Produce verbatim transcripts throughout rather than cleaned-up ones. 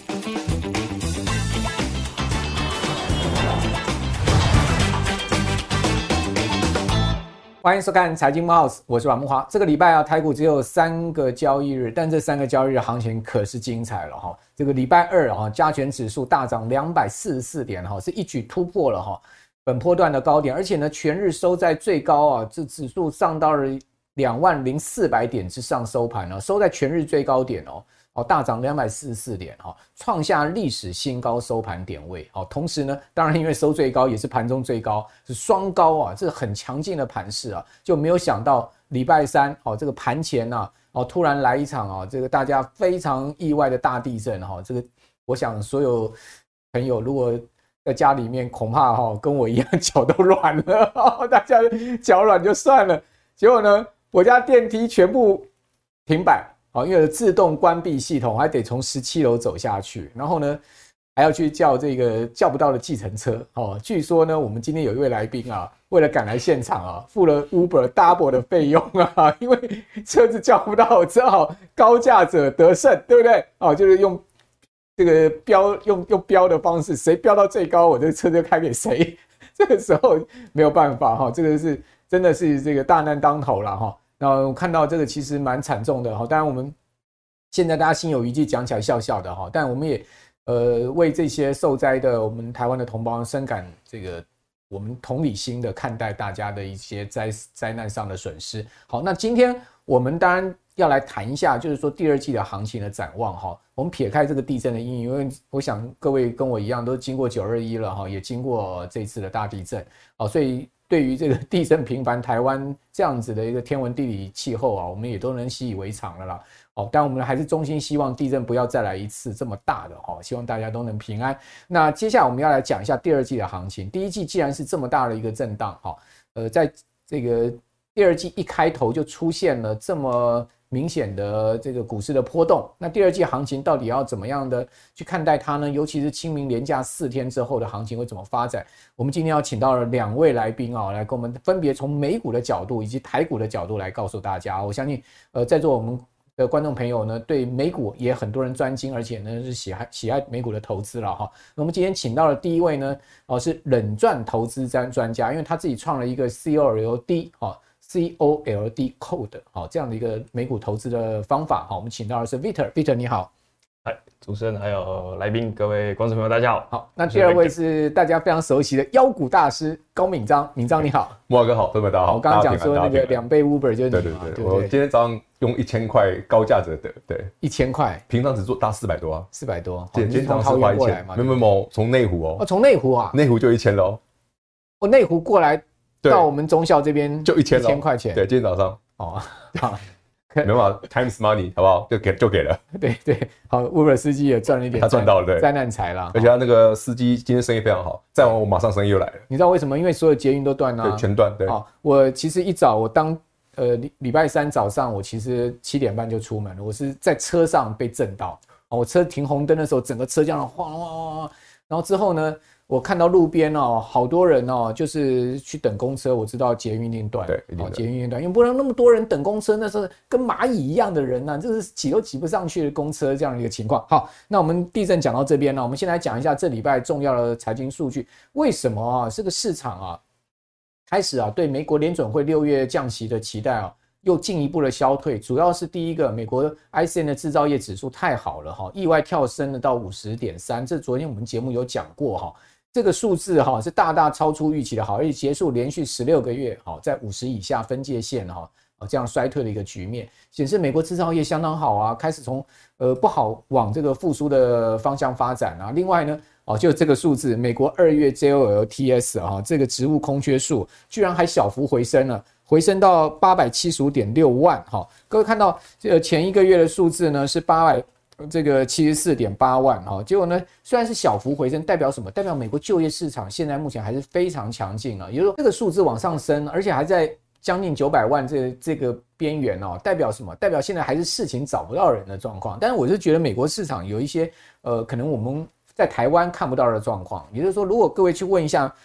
欢迎收看财经木 house， 我是阮慕骅。这个礼拜啊，台股只有三个交易日，但这三个交易日行情可是精彩了哈。这个礼拜二啊，加权指数大涨两百四十四点哈，是一举突破了哈本波段的高点，而且呢，全日收在最高啊，这指数上到了两万零四百点之上收盘了，收在全日最高点哦。哦，大涨两百四十四点，哈，创下历史新高收盘点位。哦，同时呢，当然因为收最高也是盘中最高，是双高啊，这个很强劲的盘势啊，就没有想到礼拜三，哦，这个盘前啊，哦，突然来一场啊，这个大家非常意外的大地震，哈，这个我想所有朋友如果在家里面，恐怕哈跟我一样脚都软了，大家脚软就算了，结果呢，我家电梯全部停摆。因为有自动关闭系统，还得从十七楼走下去，然后呢，还要去叫这个叫不到的计程车。哦，据说呢，我们今天有一位来宾啊，为了赶来现场啊，付了 Uber double 的费用啊，因为车子叫不到，只好高价者得胜，对不对？哦，就是用这个标用用标的方式，谁标到最高，我这个车就开给谁。这个时候没有办法哈，这个是真的是这个大难当头了哈。那我看到这个其实蛮惨重的哈，当然我们现在大家心有余悸，讲起来笑笑的哈，但我们也呃为这些受灾的我们台湾的同胞深感这个我们同理心的看待大家的一些灾灾难上的损失。好，那今天我们当然要来谈一下，就是说第二季的行情的展望哈。我们撇开这个地震的阴影，因为我想各位跟我一样都经过九二一了哈，也经过这次的大地震，好，所以对于这个地震频繁台湾这样子的一个天文地理气候啊，我们也都能习以为常了啦。哦，但我们还是衷心希望地震不要再来一次这么大的哈，希望大家都能平安。那接下来我们要来讲一下第二季的行情。第一季既然是这么大的一个震荡哈，呃，在这个第二季一开头就出现了这么明显的这个股市的波动，那第二季行情到底要怎么样的去看待它呢？尤其是清明连假四天之后的行情会怎么发展？我们今天要请到了两位来宾啊，来跟我们分别从美股的角度以及台股的角度来告诉大家。我相信，呃，在座我们的观众朋友呢，对美股也很多人专精，而且呢是喜爱喜爱美股的投资了哈。那我们今天请到的第一位呢，哦是冷赚投资专家，因为他自己创了一个 C O L D 哈。C O L D Code 好，这样的一个美股投资的方法好，我们请到的是 Victor，Victor 你好， 嗨，主持人还有来宾，各位观众朋友大家好。 好，那第二位是大家非常熟悉的妖股大师高敏章，敏章你好， 慕骅哥好，各位大家好。 我刚刚讲说那个两倍 Uber 就是你嘛， 对对 对, 对, 对， 我今天早上用一千块高价折得，对， 一千块， 平常只做搭四百多啊， 四百多， 今天早上四块一千，没有没有，从内湖哦， 哦，从内湖啊， 内湖就一千喽， 哦，内湖过来。到我们中校这边就一千一千块钱， 对，今天早上哦，好， 没有嘛 ，Times Money 好不好？就给就给了， 对对，好 ，Uber 司机也赚了一点， 他赚到了，对， 灾难财啦， 而且他那个司机今天生意非常好，再往我马上生意又来了， 你知道为什么？因为所有捷运都断了， 对，全断，对。 好，我其实一早我当呃礼拜三早上，我其实七点半就出门了，我是在车上被震到，我车停红灯的时候，整个车这样晃晃晃晃，然后之后呢？我看到路边哦，好多人哦，就是去等公车。我知道捷运一定断， 对，一定哦，捷运一定断，因为不然那么多人等公车，那是跟蚂蚁一样的人呐、啊，就是挤都挤不上去的公车这样的一个情况。好，那我们地震讲到这边呢，我们先来讲一下这礼拜重要的财经数据。为什么啊？这个市场啊，开始啊对美国联准会六月降息的期待啊。又进一步的消退，主要是第一个，美国 I C N 的制造业指数太好了哈，意外跳升了到 五十点三， 这昨天我们节目有讲过哈，这个数字哈是大大超出预期的好，而且结束连续十六个月哈在五十以下分界线哈这样衰退的一个局面，显示美国制造业相当好啊，开始从呃不好往这个复苏的方向发展啊。另外呢，哦就这个数字，美国二月 J O L T S 哈这个职务空缺数居然还小幅回升了。回升到八百七十五点六万，哈，各位看到，呃，前一个月的数字呢是八百这个七十四点八万，哈，结果呢虽然是小幅回升，代表什么？代表美国就业市场现在目前还是非常强劲啊，也就是说这个数字往上升，而且还在将近九百万这这个边缘哦，代表什么？代表现在还是事情找不到人的状况。但是我是觉得美国市场有一些呃，可能我们在台湾看不到的状况，也就是说，如果各位去问一下。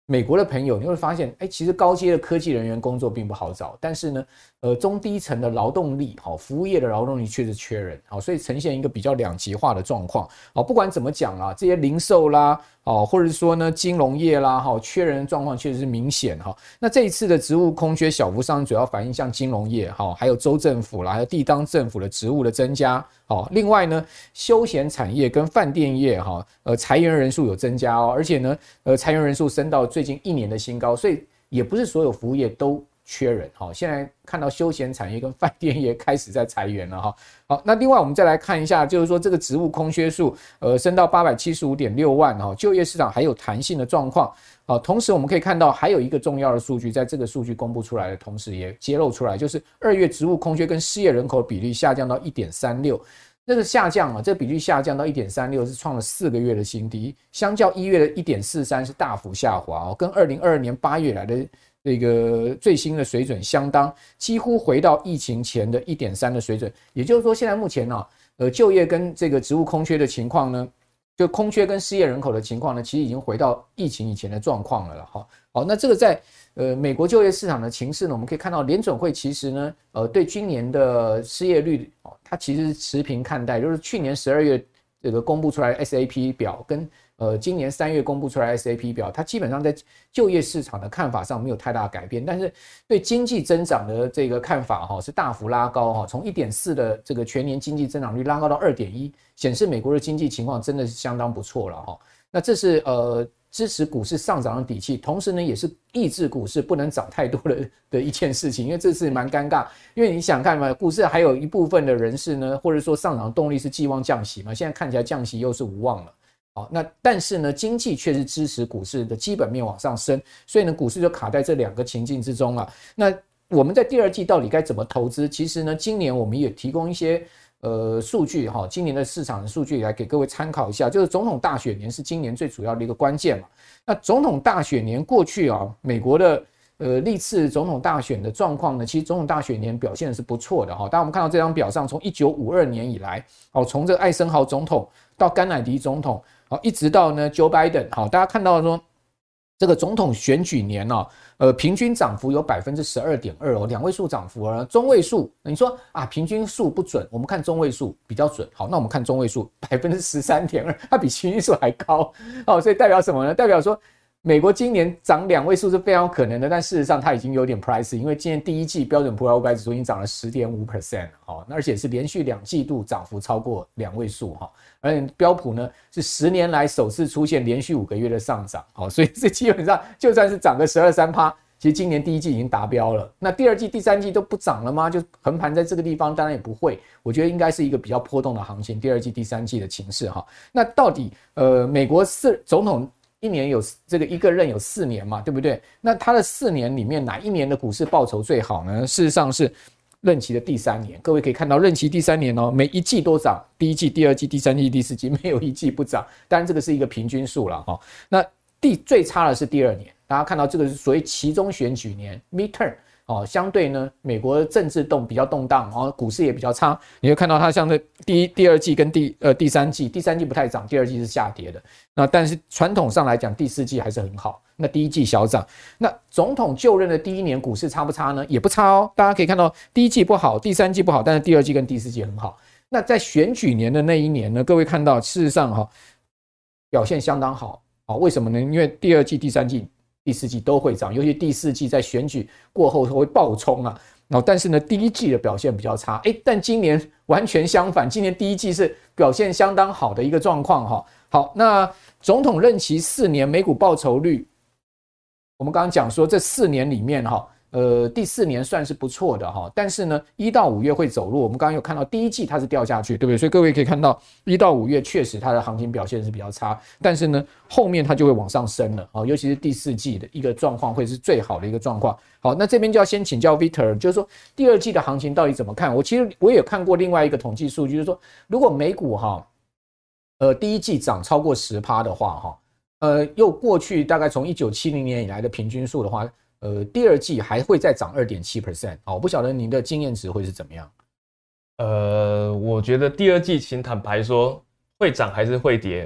美国的朋友，你会发现，哎，其实高阶的科技人员工作并不好找，但是呢，呃，中低层的劳动力，好，服务业的劳动力确实缺人，好，所以呈现一个比较两极化的状况。好，不管怎么讲啦，这些零售啦，哦，或者说呢金融业啦，哈，缺人的状况确实是明显哈。那这一次的职务空缺小幅上，主要反映像金融业，哈，还有州政府啦，还有地方政府的职务的增加。好，另外呢，休闲产业跟饭店业哈，呃，裁员人数有增加哦，而且呢，呃，裁员人数升到最近一年的新高，所以也不是所有服务业都缺人哈。现在看到休闲产业跟饭店业开始在裁员了哈。好，那另外我们再来看一下，就是说这个职务空缺数，呃，升到八百七十五点六万哈，就业市场还有弹性的状况。好，同时我们可以看到还有一个重要的数据，在这个数据公布出来的同时，也揭露出来，就是二月职务空缺跟失业人口比例下降到 一点三六。这个下降啊，这个比率下降到 一点三六，是创了四个月的新低，相较一月的 一点四三 是大幅下滑哦，跟二零二二年八月来的这个最新的水准相当，几乎回到疫情前的 一点三 的水准。也就是说，现在目前呢、啊，呃，就业跟这个职务空缺的情况呢，就空缺跟失业人口的情况呢，其实已经回到疫情以前的状况了哈。好，那这个在呃美国就业市场的情势呢，我们可以看到联准会其实呢，呃，对今年的失业率哦，它其实是持平看待，就是去年十二月这个公布出来的 S A P 表跟呃今年三月公布出来的 S A P 表，它基本上在就业市场的看法上没有太大的改变，但是对经济增长的这个看法哈是大幅拉高哈，从 一点四 的这个全年经济增长率拉高到 二点一，显示美国的经济情况真的是相当不错了哈。那这是呃支持股市上涨的底气，同时呢也是抑制股市不能涨太多的的一件事情，因为这是蛮尴尬，因为你想看嘛，股市还有一部分的人士呢，或者说上涨动力是寄望降息嘛，现在看起来降息又是无望了。好，那但是呢，经济却是支持股市的基本面往上升，所以呢，股市就卡在这两个情境之中了。那我们在第二季到底该怎么投资？其实呢，今年我们也提供一些呃数据哈，今年的市场的数据来给各位参考一下。就是总统大选年是今年最主要的一个关键嘛。那总统大选年过去啊，美国的呃历次总统大选的状况呢，其实总统大选年表现的是不错的哈。当我们看到这张表上，从一九五二年以来，哦，从这个艾森豪总统到甘乃迪总统。好，一直到呢 Joe Biden， 好，大家看到说这个总统选举年哦，呃，平均涨幅有 百分之十二点二 哦，两位数涨幅啊，中位数，你说啊，平均数不准，我们看中位数比较准。好，那我们看中位数 百分之十三点二， 它比平均数还高。好，所以代表什么呢？代表说美国今年涨两位数是非常有可能的，但事实上它已经有点 price， 因为今年第一季标准普尔五百指数已经涨了 百分之十点五， 好，而且是连续两季度涨幅超过两位数哈，而且标普呢是十年来首次出现连续五个月的上涨，好，所以这基本上就算是涨个 百分之十二、百分之十三， 其实今年第一季已经达标了。那第二季、第三季都不涨了吗？就横盘在这个地方，当然也不会。我觉得应该是一个比较波动的行情，第二季、第三季的情势哈。那到底呃，美国四总统一年有这个一个任有四年嘛，对不对？那他的四年里面哪一年的股市报酬最好呢？事实上是任期的第三年。各位可以看到，任期第三年哦，每一季都涨，第一季、第二季、第三季、第四季没有一季不涨。当然这个是一个平均数了哈。那第最差的是第二年，大家看到这个是属于期中选举年 midterm。哦，相对呢，美国政治动比较动荡，然后股市也比较差。你会看到它像是第一、第二季跟第呃第三季，第三季不太涨，第二季是下跌的。那但是传统上来讲，第四季还是很好。那第一季小涨。那总统就任的第一年股市差不差呢？也不差哦。大家可以看到，第一季不好，第三季不好，但是第二季跟第四季很好。那在选举年的那一年呢，各位看到，事实上哈、哦，表现相当好。好，为什么呢？因为第二季、第三季。第四季都会涨，尤其第四季在选举过后会爆冲啊。然后，但是呢，第一季的表现比较差，哎，但今年完全相反，今年第一季是表现相当好的一个状况哈。好，那总统任期四年，美股报酬率，我们刚刚讲说这四年里面哈。呃，第四年算是不错的哈，但是呢，一到五月会走弱。我们刚刚有看到第一季它是掉下去，对不对？所以各位可以看到，一到五月确实它的行情表现是比较差，但是呢，后面它就会往上升了啊，尤其是第四季的一个状况会是最好的一个状况。好，那这边就要先请教 Victor， 就是说第二季的行情到底怎么看？我其实我也看过另外一个统计数据，就是说如果美股哈，呃，第一季涨超过 百分之十 的话哈，呃，又过去大概从一九七零年以来的平均数的话。呃，第二季还会再涨 百分之二点七， 好，我不晓得您的经验值会是怎么样。 呃，我觉得第二季请坦白说会涨还是会跌，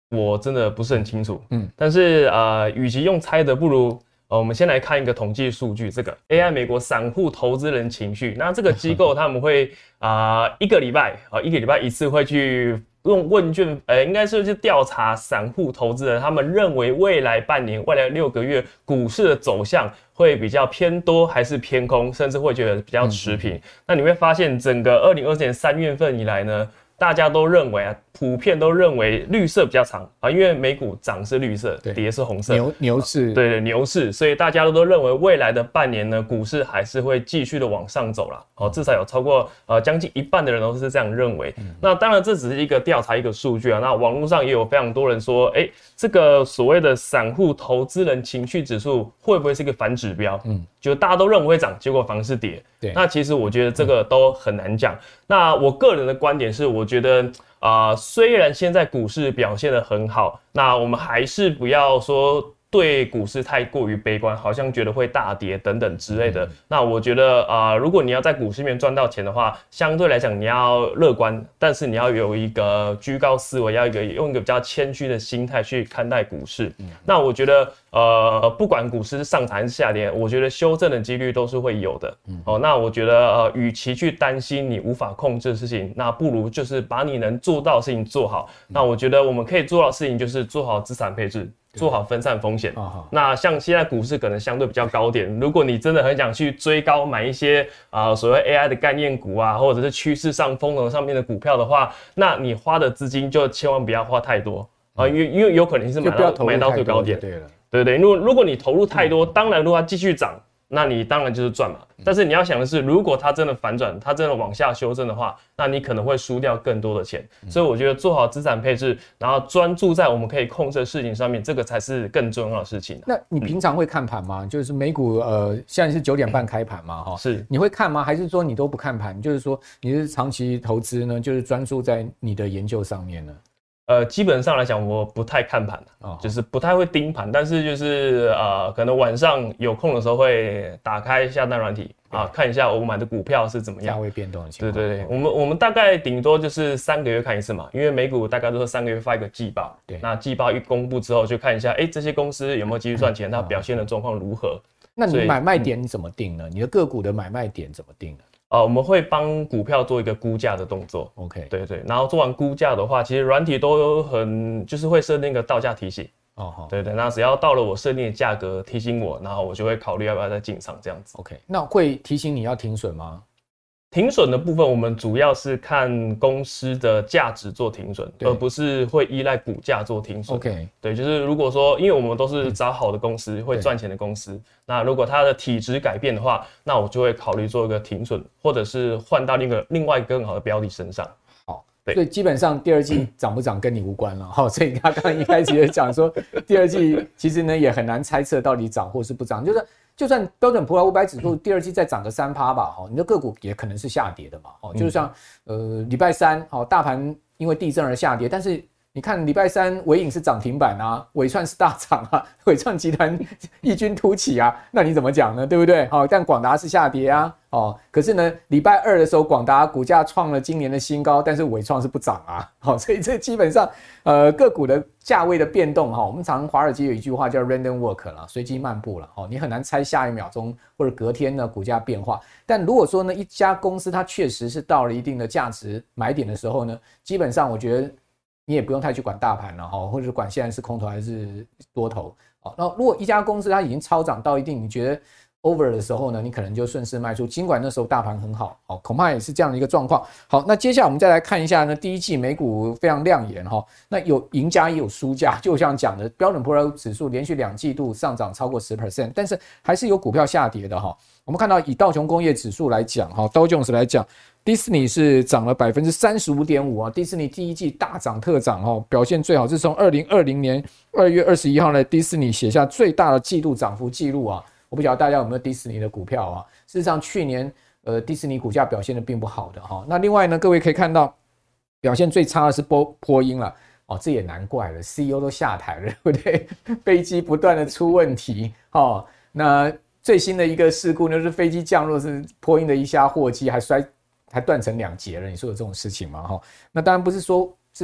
我真的不是很清楚。嗯，但是呃，与其用猜的，不如。呃，我们先来看一个统计数据，这个 A I 美国散户投资人情绪，那这个机构他们会啊、呃、一个礼拜啊、呃、一个礼拜一次会去用问卷，呃，应该是去调查散户投资人，他们认为未来半年、未来六个月股市的走向会比较偏多还是偏空，甚至会觉得比较持平。嗯、那你会发现，整个二零二四年三月份以来呢，大家都认为啊，普遍都认为绿色比较长啊，因为美股涨是绿色，跌是红色， 牛牛市， 对对牛市，所以大家都都认为未来的半年呢，股市还是会继续的往上走啦。哦，至少有超过呃将近一半的人都是这样认为。嗯、那当然这只是一个调查一个数据啊，那网络上也有非常多人说，哎，这个所谓的散户投资人情绪指数会不会是一个反指标？嗯，就大家都认为会涨，结果反而是跌。对，那其实我觉得这个都很难讲。嗯、那我个人的观点是，我觉得。啊、呃，虽然现在股市表现得很好，那我们还是不要说对股市太过于悲观，好像觉得会大跌等等之类的。嗯、那我觉得啊、呃，如果你要在股市里面赚到钱的话，相对来讲你要乐观，但是你要有一个居高思维，要一个用一个比较谦虚的心态去看待股市。嗯、那我觉得呃，不管股市上涨还是下跌，我觉得修正的几率都是会有的。嗯、哦，那我觉得呃，与其去担心你无法控制的事情，那不如就是把你能做到的事情做好。嗯、那我觉得我们可以做到的事情就是做好资产配置。做好分散风险。那像现在股市可能相对比较高点，如果你真的很想去追高买一些啊、呃、所谓 A I 的概念股啊，或者是趋势上风能上面的股票的话，那你花的资金就千万不要花太多啊、呃，因为因为有可能是买到买到最高点。对了，对对，如果如果你投入太多，嗯、当然如果它继续涨。那你当然就是赚嘛，但是你要想的是，如果它真的反转，它真的往下修正的话，那你可能会输掉更多的钱。所以我觉得做好资产配置，然后专注在我们可以控制的事情上面，这个才是更重要的事情。 那你平常会看盘吗？就是美股呃，现在是九点半开盘嘛，哈， 是你会看吗？还是说你都不看盘？就是说你是长期投资呢，就是专注在你的研究上面呢？ 呃，基本上来讲，我不太看盘、哦、就是不太会盯盘，但是就是呃，可能晚上有空的时候会打开下单软体啊，看一下我买的股票是怎么样， 价位变动的情况。 对对对，我们我们大概顶多就是三个月看一次嘛，因为美股大概都是三个月发一个季报，对，那季报一公布之后，就看一下，哎，这些公司有没有继续赚钱，它表现的状况如何。 那你买卖点你怎么定呢？你的个股的买卖点怎么定呢？ 呃，我们会帮股票做一个估价的动作 ，OK， 对对，然后做完估价的话，其实软体都有很就是会设定一个到价提醒，哦，好，对对，那只要到了我设定的价格提醒我，然后我就会考虑要不要再进场这样子 ，OK， 那会提醒你要停损吗？ 停损的部分，我们主要是看公司的价值做停损，而不是会依赖股价做停损。 OK， 对，就是如果说，因为我们都是找好的公司，嗯、会赚钱的公司，那如果它的体质改变的话，那我就会考虑做一个停损，或者是换到另一个另外一个更好的标的身上。 好，所以基本上第二季涨不涨跟你无关了哈。所以他刚刚一开始也讲说，第二季其实呢也很难猜测到底涨或是不涨，就是。就算标准普尔五百指数第二季再涨个 百分之三 吧，你的个股也可能是下跌的嘛。就像呃礼拜三，大盘因为地震而下跌，但是你看礼拜三伟影是涨停板啊，伟创是大涨啊，伟创集团异军突起啊，那你怎么讲呢？对不对？但广达是下跌啊，哦，可是呢礼拜二的时候广达股价创了今年的新高，但是伟创是不涨啊，好，所以这基本上呃个股的价位的变动哈，我们常华尔街有一句话叫 random walk 啦，随机漫步了，哦，你很难猜下一秒钟或者隔天呢股价变化。但如果说呢一家公司它确实是到了一定的价值买点的时候呢，基本上我觉得你也不用太去管大盘了哈，或者管现在是空头还是多头。好，那如果一家公司它已经超涨到一定你觉得 over 的时候呢，你可能就顺势卖出，尽管那时候大盘很好，好，恐怕也是这样的一个状况。好，那接下来我们再来看一下呢，第一季美股非常亮眼哈，那有赢家也有输家，就像讲的标准普尔指数连续两季度上涨超过 百分之十， 但是还是有股票下跌的哈。我们看到以道琼工业指数来讲哈，道琼斯来讲，迪士尼是涨了 百分之三十五点五 啊，迪士尼第一季大涨特涨哈，表现最好是从二零二零年二月二十一号呢，迪士尼写下最大的季度涨幅记录啊。我不晓得大家有没有迪士尼的股票啊？事实上，去年呃迪士尼股价表现的并不好的哈。那另外呢，各位可以看到表现最差的是波波音了哦，这也难怪了 ，C E O 都下台了，对不对？飞机不断的出问题哦。那最新的一个事故呢，就是飞机降落是波音的一架货机还摔还断成两截了，你说有这种事情吗？哈，那当然不是说这是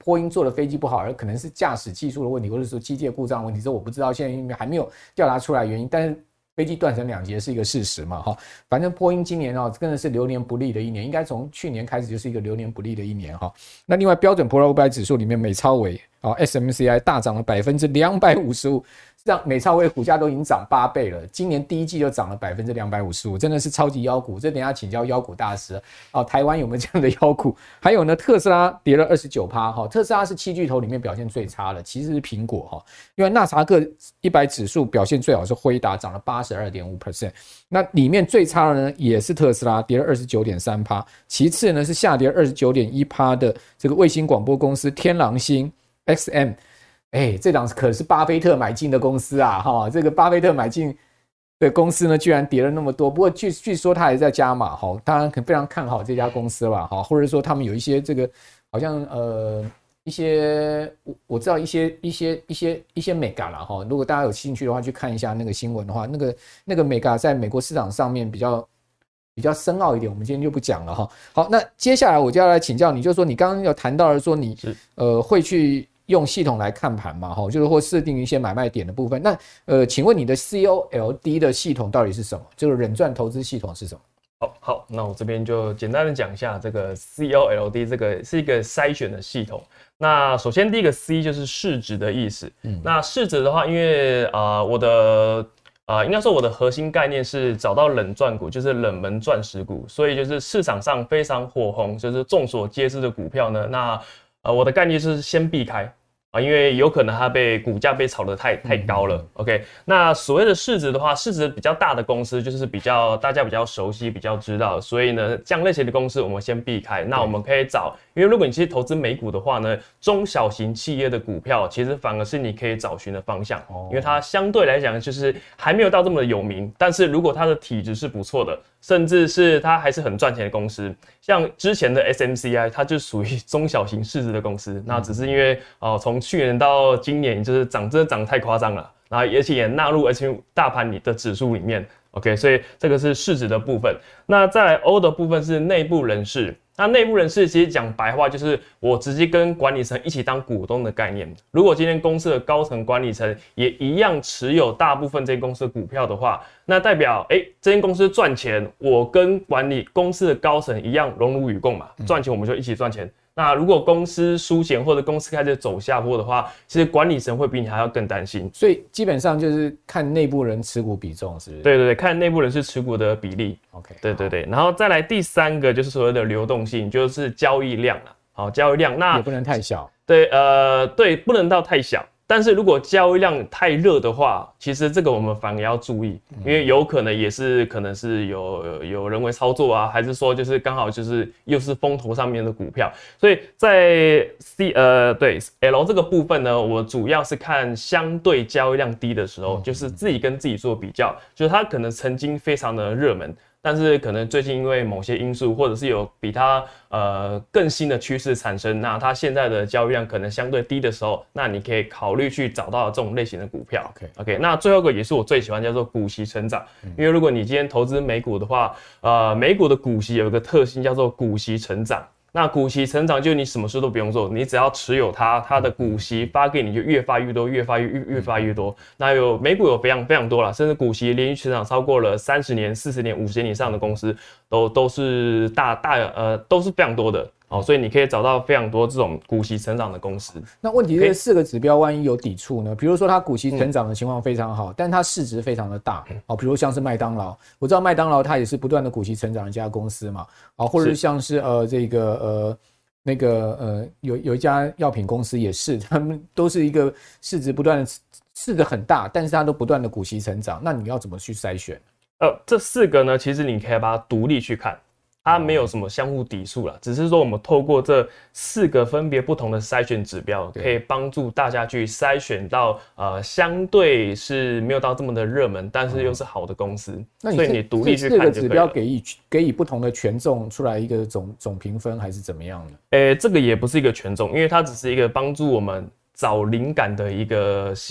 波音做的飞机不好，而可能是驾驶技术的问题，或者说机械故障的问题，这我不知道，现在因为还没有调查出来原因，但是飞机断成两截是一个事实嘛，哈，反正波音今年哦真的是流年不利的一年，应该从去年开始就是一个流年不利的一年哈。那另外标准普尔五百指数里面美超微啊 S M C I 大涨了百分之两百五十五。让美超微股价都已经涨八倍了，今年第一季就涨了百分之两百五十五，真的是超级妖股。这等一下请教妖股大师哦，台湾有没有这样的妖股？还有呢，特斯拉跌了 百分之二十九 哈，特斯拉是七巨头里面表现最差的，其实是苹果哈。因为纳斯达克一百指数表现最好是辉达，涨了 百分之八十二点五， 那里面最差的呢也是特斯拉，跌了 百分之二十九点三， 其次呢是下跌 百分之二十九点一 的这个卫星广播公司天狼星 X M。哎，这档可是巴菲特买进的公司啊，哈，这个巴菲特买进的公司呢，居然跌了那么多。不过据据说他还在加码，哈，当然非常看好这家公司吧，哈，或者说他们有一些这个好像呃一些我知道一些一些一些一些 mega 啦，哈，如果大家有兴趣的话，去看一下那个新闻的话，那个那个 mega 在美国市场上面比较比较深奥一点，我们今天就不讲了哈。好，那接下来我就要来请教你，就是说你刚刚有谈到了说你呃会去用系统来看盘嘛，就是或设定一些买卖点的部分。那呃，请问你的 C O L D 的系统到底是什么？就是忍赚投资系统是什么？ 好，好，那我这边就简单的讲一下这个 C O L D， 这个是一个筛选的系统。那首先第一个 C 就是市值的意思。嗯，那市值的话，因为啊、呃、我的啊、呃、应该说我的核心概念是找到冷赚股，就是冷门钻石股，所以就是市场上非常火红，就是众所皆知的股票呢，那呃我的概念是先避开。啊，因为有可能它被股价被炒得太太高了。OK， 那所谓的市值的话，市值比较大的公司就是比较大家比较熟悉、比较知道，所以呢，这样类型的公司我们先避开。那我们可以找，因为如果你其实投资美股的话呢，中小型企业的股票其实反而是你可以找寻的方向，因为它相对来讲就是还没有到这么的有名，但是如果它的体质是不错的，甚至是它还是很赚钱的公司，像之前的 S M C I， 它就属于中小型市值的公司，那只是因为哦从去年到今年就是涨真的涨得太夸张了，然后而且也纳入 H 大盘里的指数里面 ，OK， 所以这个是市值的部分。那再来 O 的部分是内部人士。那内部人士其实讲白话就是我直接跟管理层一起当股东的概念。如果今天公司的高层管理层也一样持有大部分这间公司的股票的话，那代表哎、欸、这间公司赚钱，我跟管理公司的高层一样荣辱与共嘛，赚钱我们就一起赚钱。那如果公司输钱或者公司开始走下坡的话，其实管理层会比你还要更担心。 所以基本上就是看内部人持股比重，是不是？ 对对对，看内部人士持股的比例。 OK， 对对对，然后再来第三个就是所谓的流动性，就是交易量了。好，交易量那也不能太小。 对，呃，对，不能到太小。但是如果交易量太热的话，其实这个我们反而要注意，因为有可能也是可能是有有人为操作啊，还是说就是刚好就是又是风头上面的股票，所以在 C 呃对 L 这个部分呢，我主要是看相对交易量低的时候，就是自己跟自己做比较，就是它可能曾经非常的热门。但是可能最近因为某些因素，或者是有比它呃更新的趋势产生，那它现在的交易量可能相对低的时候，那你可以考虑去找到这种类型的股票。OK OK， 那最后一个也是我最喜欢，叫做股息成长。因为如果你今天投资美股的话，呃，美股的股息有一个特性叫做股息成长。那股息成长就是你什么事都不用做，你只要持有它，它的股息发给你就越发越多，越发越越发越多。那有美股有非常非常多啦，甚至股息连续成长超过了三十年、四十年、五十年以上的公司，都都是大大呃都是非常多的。哦，所以你可以找到非常多这种股息成长的公司。 那问题是四个指标万一有抵触呢？比如说它股息成长的情况非常好，嗯、但它市值非常的大。哦，比如像是麦当劳，我知道麦当劳它也是不断的股息成长的一家公司嘛。啊，或者是像是呃这个呃那个呃有有一家药品公司也是，他们都是一个市值不断的市值很大，但是它都不断的股息成长。那你要怎么去筛选？ 呃，这四个呢，其实你可以把它独立去看。它没有什么相互抵触啦，只是说我们透过这四个分别不同的筛选指标，可以帮助大家去筛选到呃相对是没有到这么的热门，但是又是好的公司。那所以你独立去看就可以了。 四个指标给予给予不同的权重出来一个总总评分，还是怎么样呢？ 诶，这个也不是一个权重，因为它只是一个帮助我们找灵感的一个系统。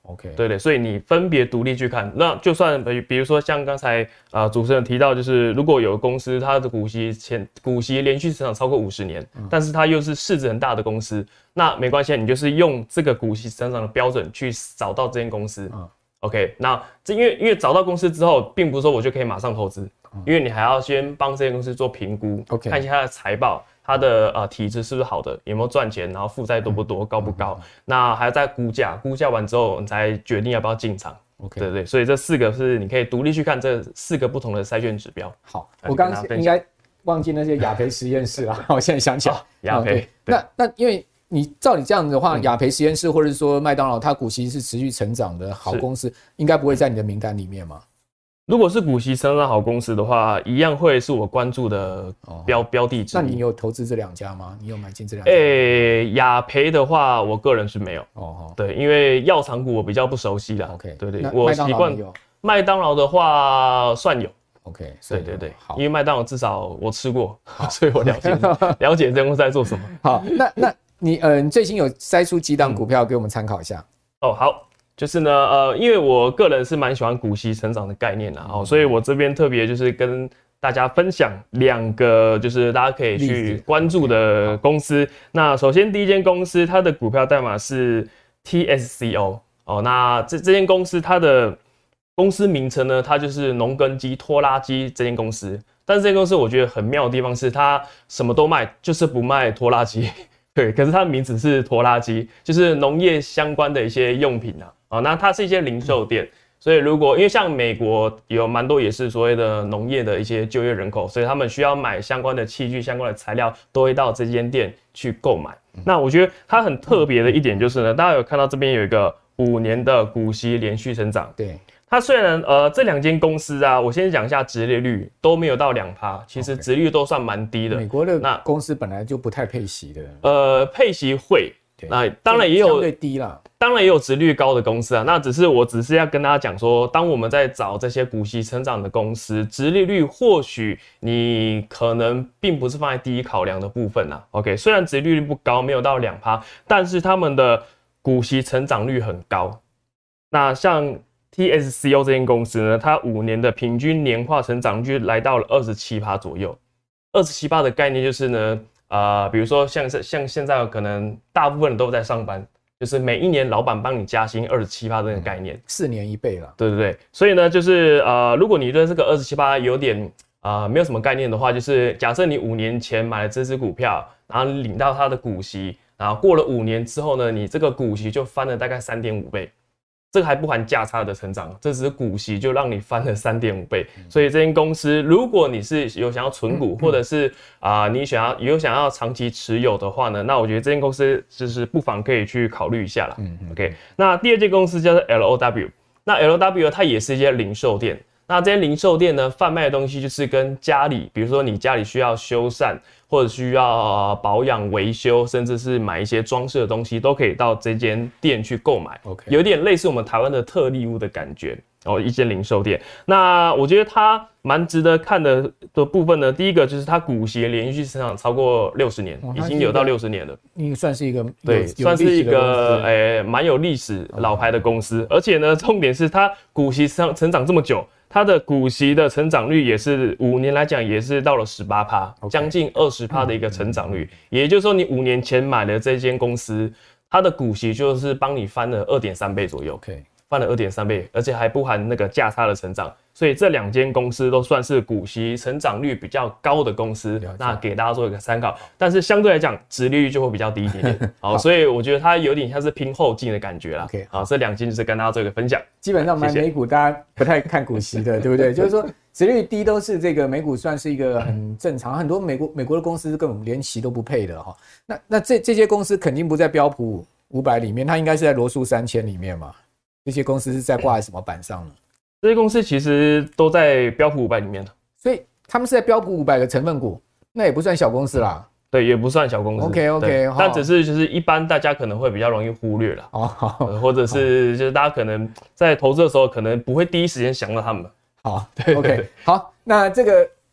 OK， 对对，所以你分别独立去看。那就算比比如说像刚才啊、呃、主持人提到，就是如果有公司它的股息前股息连续成长超过五十年，嗯、但是它又是市值很大的公司，那没关系，你就是用这个股息成长的标准去找到这间公司。嗯、OK， 那这因为因为找到公司之后，并不是说我就可以马上投资，嗯、因为你还要先帮这间公司做评估， okay. 看一下它的财报。它的呃体质是不是好的，有没有赚钱，然后负债多不多，高不高？那还要再估价，估价完之后你才决定要不要进场。 OK， 对对，所以这四个是你可以独立去看这四个不同的筛选指标。 好，我刚刚应该忘记那些雅培实验室了，我现在想起来。 雅培、 okay，那那因为你照你这样子的话，雅培实验室或者说麦当劳，它股息是持续成长的好公司，应该不会在你的名单里面吗？ 如果是股息成长好公司的话，一样会是我关注的标、哦、标的之一。 那你有投资这两家吗？你有买进这两家？ 诶，雅培的话，我个人是没有。哦，对，因为药厂股我比较不熟悉啦。 OK， 对 对， 對，我习惯。麦当劳的话算有。 OK， 对对对，因为麦当劳至少我吃过，所以我了解了解这公司在做什么。 好，那那你呃，你最近有筛出几档股票给我们参考一下？ 嗯、哦，好。就是呢，呃，因为我个人是蛮喜欢股息成长的概念啦，哦，所以我这边特别就是跟大家分享两个，就是大家可以去关注的公司。那首先第一间公司，它的股票代码是 T S C O 哦，那这这间公司它的公司名称呢，它就是农耕机拖拉机这间公司。但是这间公司我觉得很妙的地方是，它什么都卖，就是不卖拖拉机。对，可是它的名字是拖拉机，就是农业相关的一些用品啊。哦，那它是一些零售店，所以如果因为像美国有蛮多也是所谓的农业的一些就业人口，所以他们需要买相关的器具、相关的材料，都会到这间店去购买。那我觉得它很特别的一点就是呢，大家有看到这边有一个五年的股息连续成长。 对， 它虽然呃这两间公司啊，我先讲一下殖利率都没有到两趴，其实殖利率都算蛮低的。 美国的那公司本来就不太配息的。 呃，配息会。那当然也有相对低啦， 当然也有殖利率高的公司啊。那只是我只是要跟大家讲说，当我们在找这些股息成长的公司，殖利率或许你可能并不是放在第一考量的部分啊。OK， 虽然殖利率不高，没有到两趴，但是他们的股息成长率很高。那像 T S C O 这间公司呢，它五年的平均年化成长率来到了二十七趴左右。二十七趴的概念就是呢。呃，比如说像像现在可能大部分人都在上班，就是每一年老板帮你加薪二十七趴这个概念， 四、嗯、年一倍了。 对对对，所以呢，就是呃，如果你对这个二十七趴有点呃没有什么概念的话，就是假设你五年前买了这支股票，然后领到它的股息，然后过了五年之后呢，你这个股息就翻了大概三点五倍。这个还不含价差的成长，这只是股息就让你翻了 三点五倍。所以这间公司，如果你是有想要存股，或者是啊、呃、你想要有想要长期持有的话呢，那我觉得这间公司就是不妨可以去考虑一下啦。嗯 OK， 那第二间公司叫做 L O W， 那 L O W 它也是一些零售店。那这些零售店呢，贩卖的东西就是跟家里，比如说你家里需要修缮，或者需要保养维修，甚至是买一些装饰的东西，都可以到这间店去购买。 OK， 有点类似我们台湾的特力屋的感觉哦，一间零售店。那我觉得它蛮值得看的的部分呢，第一个就是它股息连续成长超过六十年， 哦、 已经有到六十年了。 你算是一个对，算是一个诶蛮有历史老牌的公司，而且呢，重点是它股息成成长这么久。它的股息的成长率也是五年来讲也是到了 百分之十八， 将近 百分之二十 的一个成长率。也就是说，你五年前买的这间公司，它的股息就是帮你翻了 二点三倍左右。 Okay. 翻了 二点三倍，而且还不含那个价差的成长，所以这两间公司都算是股息成长率比较高的公司，那给大家做一个参考。但是相对来讲，殖利率就会比较低一点点。好, 好，所以我觉得它有点像是拼后进的感觉啦。 OK， 好，这两间就是跟大家做一个分享。 基本上买美股大家不太看股息的，对不对？就是说殖利率低都是这个美股算是一个很正常，很多美国美国的公司根本连息都不配的哈。那那这这些公司肯定不在标普五百里面，它应该是在罗素三千里面嘛。这些公司是在挂在什么板上呢？ 这些公司其实都在标普五百里面， 所以他们是在标普五百个成分股，那也不算小公司啦。 对，也不算小公司。 OK OK， 但只是就是一般大家可能会比较容易忽略啦，哦，呃、或者是就是大家可能在投资的时候可能不会第一时间想到他们。 好，对 ，OK， 好，那这个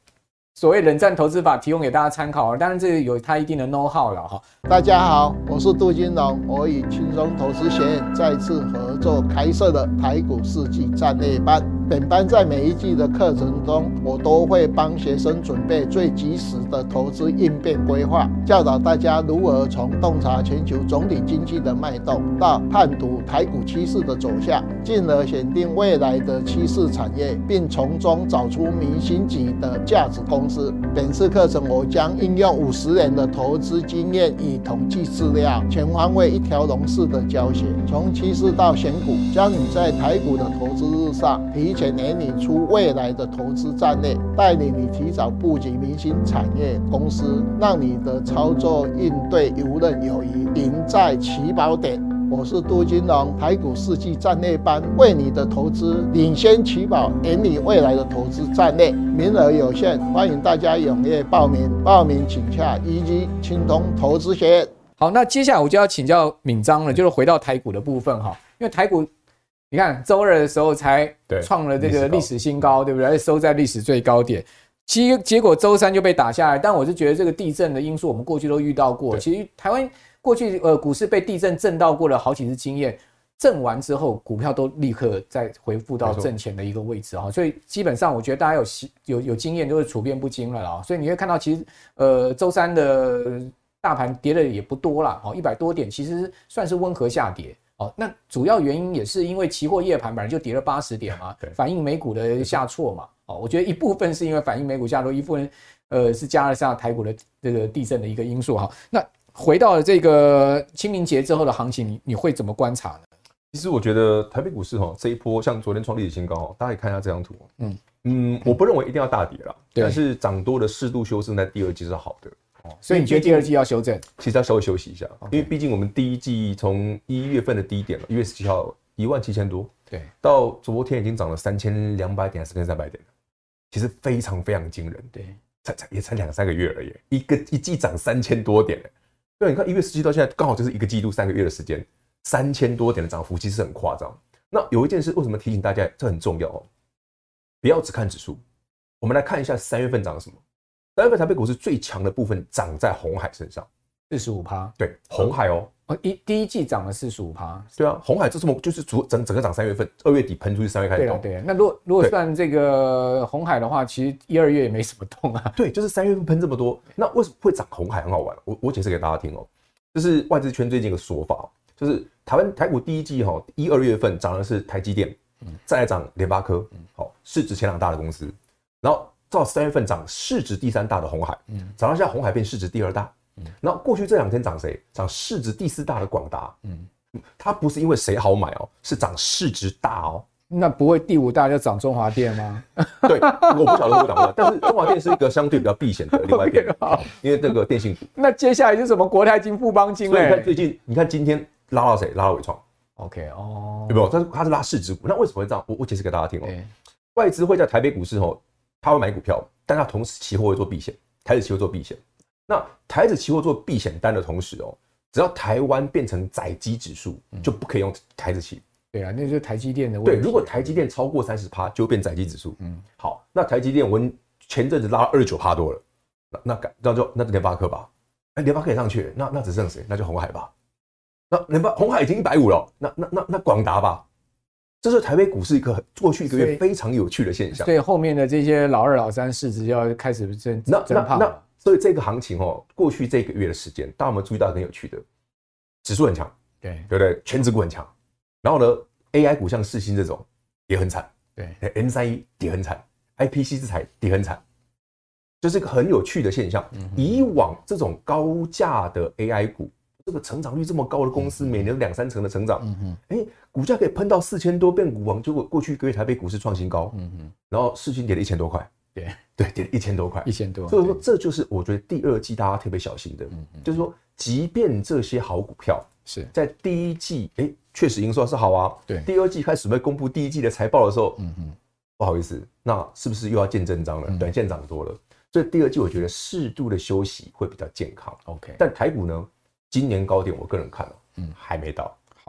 所谓冷战投资法提供给大家参考，当然这个有它一定的 know how 了哈。 大家好，我是杜金龙，我与轻松投资学院再次合作开设的台股四季战略班。本班在每一季的课程中，我都会帮学生准备最及时的投资应变规划，教导大家如何从洞察全球总体经济的脉动，到判读台股趋势的走向，进而选定未来的趋势产业，并从中找出明星级的价值公司。本次课程我将应用五十年的投资经验与统计资料，全方位一条龙式的教学，从趋势到选股，将你在台股的投资路上提前研拟出未来的投资战略，带领你提早布局明星产业公司，让你的操作应对游刃有余，赢在起跑点。我是杜金龙，台股四季战略班为你的投资领先起跑，研拟未来的投资战略，名额有限，欢迎大家踊跃报名。报名请洽一级青通投资学院。 好，那接下来我就要请教闵章了，就是回到台股的部分哈，因为台股你看周二的时候才创了这个历史新高，对不对？收在历史最高点。其实结果周三就被打下来，但我是觉得这个地震的因素我们过去都遇到过。其实台湾过去呃股市被地震震到过了好几次经验，震完之后股票都立刻再回复到正前的一个位置啊，所以基本上我觉得大家有有有经验都是处变不惊了啦。所以你会看到其实呃周三的大盘跌的也不多啦，哦一百多点，其实算是温和下跌。哦，那主要原因也是因为期货夜盘本来就跌了八十点嘛，反映美股的下挫嘛。哦，我觉得一部分是因为反映美股下挫，一部分呃是加了上台股的这个地震的一个因素哈。那回到了这个清明节之后的行情，你你会怎么观察呢？ 其实我觉得台北股市哈这一波像昨天创历史新高，大家可以看一下这张图。嗯嗯，我不认为一定要大跌啦，但是涨多的适度修正在第二季是好的。 所以你觉得第二季要修正？ 其实要稍微休息一下， okay. 因为毕竟我们第一季从一月份的低点了，一月十七号一万七千多，对，到昨天已经涨了三千两百点，还是三千三百点了，其实非常非常惊人，对，才才也才两三个月而已，一个一季涨三千多点，对，你看一月十七到现在刚好就是一个季度三个月的时间，三千多点的涨幅其实很夸张。那有一件事为什么提醒大家，这很重要哦，不要只看指数，我们来看一下三月份涨了什么。三月份台北股市最强的部分涨在鸿海身上， 百分之四十五， 对，鸿海哦， 哦一第一季涨了 百分之四十五， 对啊，鸿海这么就是整整个涨三月份，二月底喷出去，三月开始动， 对啊，对啊，那如果如果算这个鸿海的话，其实一二月也没什么动啊， 对，就是三月份喷这么多，那为什么会涨鸿海？很好玩，我我解释给大家听哦，就是外资圈最近一个说法，就是台湾台股第一季哈一二月份涨的是台积电，再来涨联发科，好，市值前两大的公司，然后到三月份涨市值第三大的鸿海，涨到现在鸿海变市值第二大。然后过去这两天涨谁？涨市值第四大的广达。它不是因为谁好买哦，是涨市值大哦。 那不会第五大就涨中华电吗？ 对，我不晓得会涨不涨，但是中华电是一个相对比较避险的另外一边， okay, 因为这个电信股。 那接下来是什么？国泰金、富邦金。 所以你看最近，你看今天拉到谁？拉到伟创。 OK 哦， 有没有？它是它是拉市值股。那为什么会这样？我我解释给大家听哦。外资会在台北股市哦。他会买股票，但他同时期货会做避险，台指期货做避险。那台指期货做避险单的同时哦，只要台湾变成载基指数，就不可以用台指期。 对啊，那就是台积电的问题。 对，如果台积电超过 百分之三十 就会变载基指数。嗯，好，那台积电我们前阵子拉到 二十九趴 多了，那那那就那就联发科吧。哎，联发科也上去了，那那只剩谁？那就鸿海吧。那联发鸿海已经一百五了，那那那那广达吧。这是台北股市一个过去一个月非常有趣的现象， 所以后面的这些老二、老三市值要开始增增胖了。 所以这个行情哦，过去这个月的时间，大家有没有注意到很有趣的？指数很强，对对不对？全指股很强，然后呢 ，A I 股像世芯这种也很惨，对 ，M 三一 跌很惨 ，I P C 制裁跌很惨，就是一个很有趣的现象。嗯、以往这种高价的 A I 股。这个成长率这么高的公司，每年两三成的成长，哎、欸，股价可以喷到四千多，变股王。结果过去一个月台北股市创新高，然后世芯跌了一千多块，对对，跌了一千多块， 一千多。 所以说，这就是我觉得第二季大家特别小心的，就是说，即便这些好股票是在第一季，哎、欸，确实营收是好啊，对，第二季开始准备公布第一季的财报的时候，嗯嗯，不好意思，那是不是又要见真章了？嗯、短线涨多了，所以第二季我觉得适度的休息会比较健康。OK， 但台股呢？今年高点，我个人看了，嗯，还没到。好，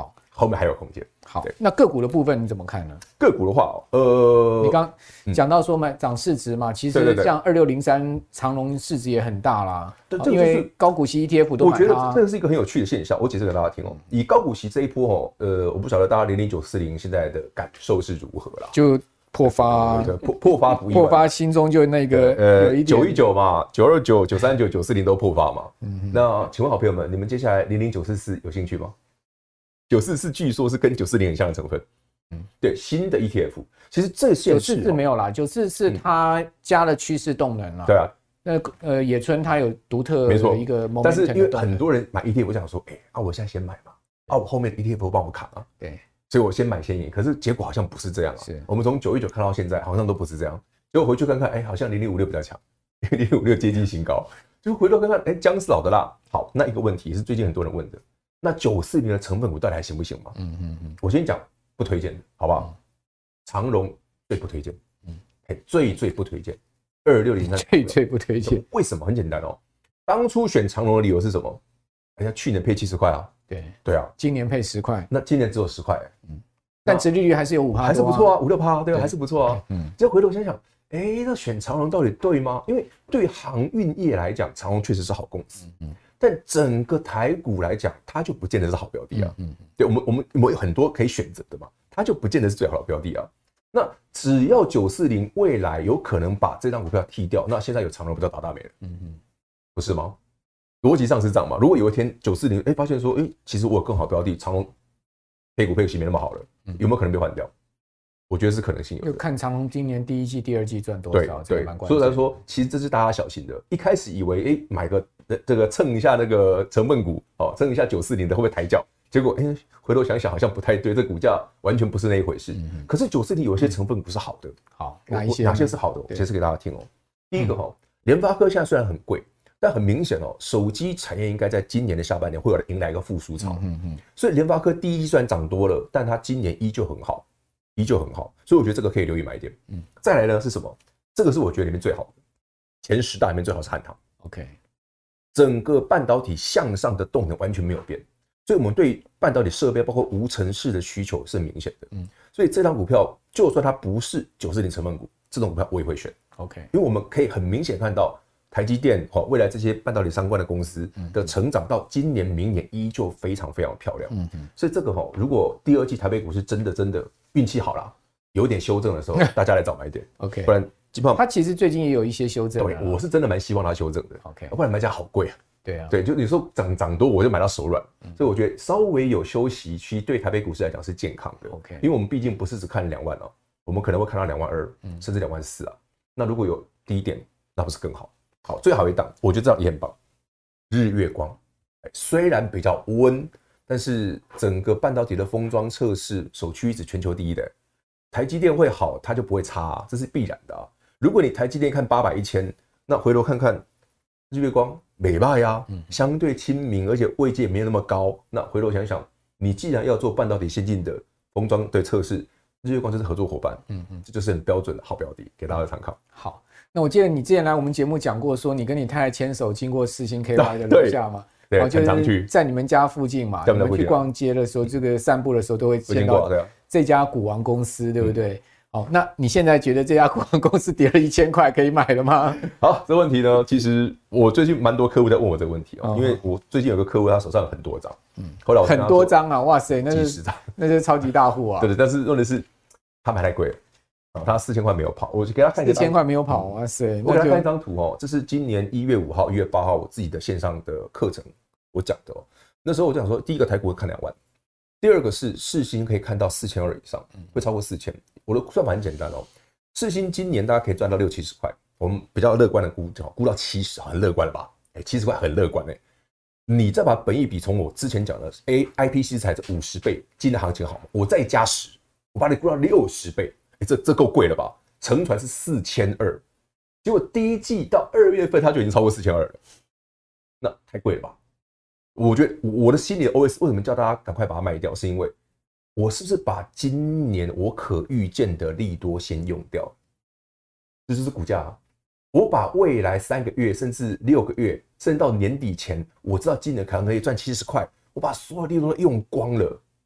后面还有空间。 好，那个股的部分你怎么看呢？ 个股的话，呃， 你刚讲到说嘛，涨市值嘛，其实像二六零三长荣市值也很大啦，对对对，因为高股息 E T F 都买它。 我觉得这个是一个很有趣的现象，我解释给大家听哦。以高股息这一波哦，呃，我不晓得大家零零九四零现在的感受是如何啦。 就破发， 破破发不意外， 破发心中就那个呃九一九嘛，九二九、九三九、九四零都破发嘛。嗯，那请问好朋友们，你们接下来零零九四四有兴趣吗？九四四据说是跟九四零很像的成分。嗯，对，新的 E T F， 其实这现是九四四没有啦，九四四它加了趋势动能啦。 对啊， 那呃野村它有独特的一个 momentum， 但是因为很多人买 E T F， 我想说，哎、欸、啊，我现在先买嘛，啊，我后面 E T F 帮我砍啊， 对， 所以我先买先赢。可是结果好像不是这样啊。 是， 我们从九一九看到现在，好像都不是这样。结果回去看看，哎、欸，好像零零五六比较强，零零五六接近新高。就回头看看，哎、欸，姜是老的辣。好，那一个问题也是最近很多人问的，那九四零的成分股到底还行不行嘛？嗯嗯嗯，我先讲不推荐的，好不好？嗯，长荣最不推荐，嗯，最最不推荐，二六零三最最不推荐。 为什么？很简单哦，当初选长荣的理由是什么？人家去年配七十块啊， 对对啊， 今年配十块， 那今年只有十块，嗯， 但殖利率还是有五趴， 还是不错啊，五六趴，对啊，还是不错啊，嗯，结果回头想想，哎、欸，那选长荣到底对吗？因为对航运业来讲，长荣确实是好公司，嗯，但整个台股来讲，它就不见得是好标的啊，嗯，对，我们我们我们有很多可以选择的嘛。它就不见得是最好的标的啊。那只要九四零未来有可能把这张股票剔掉，那现在有长荣不叫倒大霉了，嗯嗯，不是吗？逻辑上是这样嘛。如果有一天九四零哎发现说，哎、欸，其实我有更好标的，长荣配股配息没那么好了，有没有可能被换掉？我觉得是可能性有的。 就看长荣今年第一季、第二季赚多少， 对对。所以来说，其实这是大家小心的。一开始以为，哎、欸，买个这个蹭一下那个成分股，哦，蹭一下九四零的会不会抬轿？结果，哎、欸，回头想想好像不太对，这股价完全不是那一回事。嗯、可是九四零有些成分股是好的， 好，哪一些？ 哪些是好的？我解释给大家听哦。第一个哈、哦，联发科现在虽然很贵，但很明显哦，手机产业应该在今年的下半年会有迎来一个复苏潮。嗯嗯。所以联发科第一季虽然涨多了，但它今年依旧很好，依旧很好。所以我觉得这个可以留意买点。嗯。再来呢是什么？这个是我觉得里面最好的，前十大里面最好是汉唐。 OK。 整个半导体向上的动能完全没有变。所以，我们对半导体设备，包括无尘室的需求是很明显的。嗯，所以这张股票，就算它不是九四零成分股，这种股票我也会选。 OK， 因为我们可以很明显看到台积电哈，未来这些半导体相关的公司的成长到今年、明年依旧非常非常漂亮。嗯嗯，所以这个哈，如果第二季台北股市真的真的运气好啦，有点修正的时候，大家来找买点。 OK， 不然基本上它其实最近也有一些修正。 对，我是真的蛮希望它修正的。 OK， 不然买家好贵啊。 对啊， 对，就你说涨涨多，我就买到手软，嗯、所以我觉得稍微有休息期，对台北股市来讲是健康的。 OK， 因为我们毕竟不是只看两万哦，我们可能会看到两万二，甚至两万四啊。那如果有低点，那不是更好？好，最好一档，我觉得这样也很棒。日月光，虽然比较温，但是整个半导体的封装测试首屈一指，全球第一的。台积电会好，它就不会差、啊，这是必然的啊。如果你台积电看八百一千，那回头看看日月光。美败呀，相对亲民，而且位阶也没有那么高。那回头想想，你既然要做半导体先进的封装的测试，日月光就是合作伙伴，嗯嗯，这就是很标准的好标的，给大家参考。 好，那我记得你之前来我们节目讲过，说你跟你太太牵手经过世新 K 八的楼下嘛， 对，对，很常去， 在你们家附近嘛，你们去逛街的时候，这个散步的时候都会见到这家股王公司，对不对？好，那你现在觉得这家股王公司跌了一千块可以买了吗？ 好，这问题呢，其实我最近蛮多客户在问我这个问题哦，因为我最近有个客户他手上有很多张，嗯，后来我很多张啊，哇塞，那是几十张， 那是超级大户啊。 对对，但是问题是他买太贵了，啊，他四千块没有跑，我就给他看一下， 四千块没有跑，哇塞， 我给他看一张图哦，这是今年一月五号、一月八号我自己的线上的课程我讲的哦，那时候我就想说，第一个台股会看两万。第二个是世新可以看到四千二以上，会超过四千。我的算法很简单哦，世新今年大家可以赚到六七十块，我们比较乐观的估，估到七十，很乐观了吧？哎，七十块很乐观哎。你再把本益比从我之前讲的 A I P C 才是五十倍，今年行情好吗？我再加十，我把你估到六十倍，哎，这这够贵了吧？乘船是四千二，结果第一季到二月份它就已经超过四千二了，那太贵了吧？我觉得我的心里的 O S 为什么叫大家赶快把它卖掉，是因为我是不是把今年我可预见的利多先用掉？这就是股价啊。我把未来三个月甚至六个月，甚至到年底前，我知道今年可能可以赚七十块，我把所有利多都用光了。